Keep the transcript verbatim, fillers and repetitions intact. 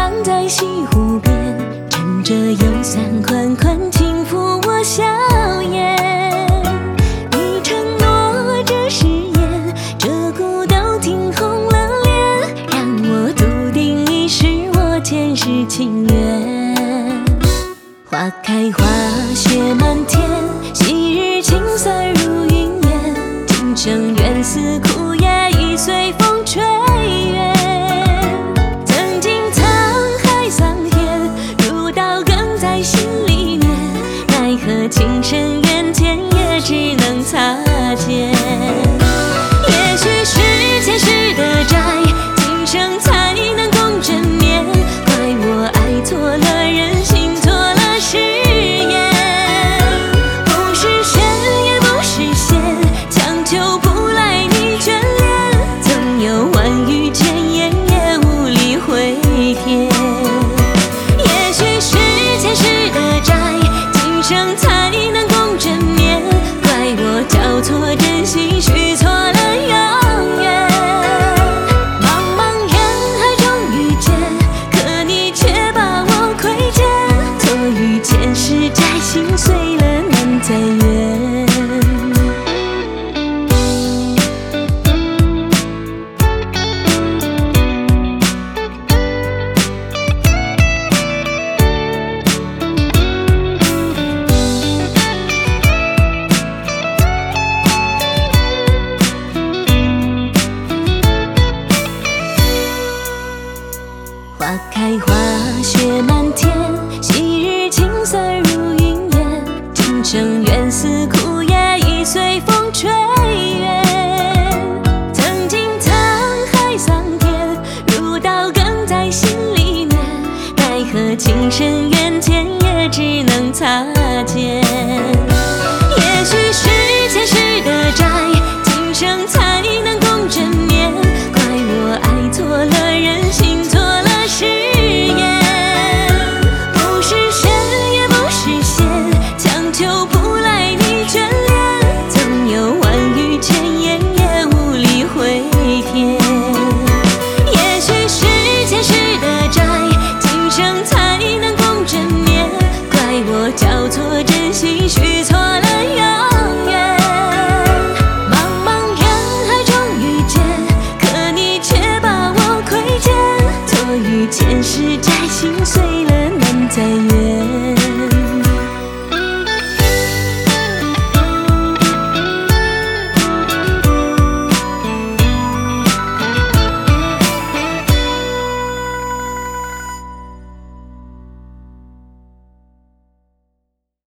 躺在西湖边，撑着油伞款款轻抚我笑颜。你承诺这誓言，鹧鸪都听红了脸，让我笃定你是我前世情缘。花开花雪满天，昔日青涩如云烟，今生缘似枯叶已随风吹远。曾经沧海桑田，如刀梗在心里面，奈何情深缘浅，也只能擦肩。也许是前世的债，今生才能共枕眠，怪我爱错了人，心错了誓言。不是神也不是仙，强求不来你眷恋，曾有万语千言也无力回天。也许是前世的债，今生才能共枕眠，怪我交错真心，许错了永远。茫茫人海中遇见，可你却把我亏欠，错于前世债，心碎了难再圆。花开花雪满天，昔日青涩如云烟，今生缘似枯叶已随风吹远。曾经沧海桑田，如刀梗在心里面，奈何情深缘浅，也只能擦肩。也许是前世的债，今生才能共枕眠，怪我爱错了人，心错了誓言。不是神也不是仙，强求不来你眷恋，曾有万语千言也无力回天。也许是前世的债，今生才能共枕眠，怪我交错真心，许错了永远。茫茫人海中遇见，可你却把我亏欠，错于前世债，心碎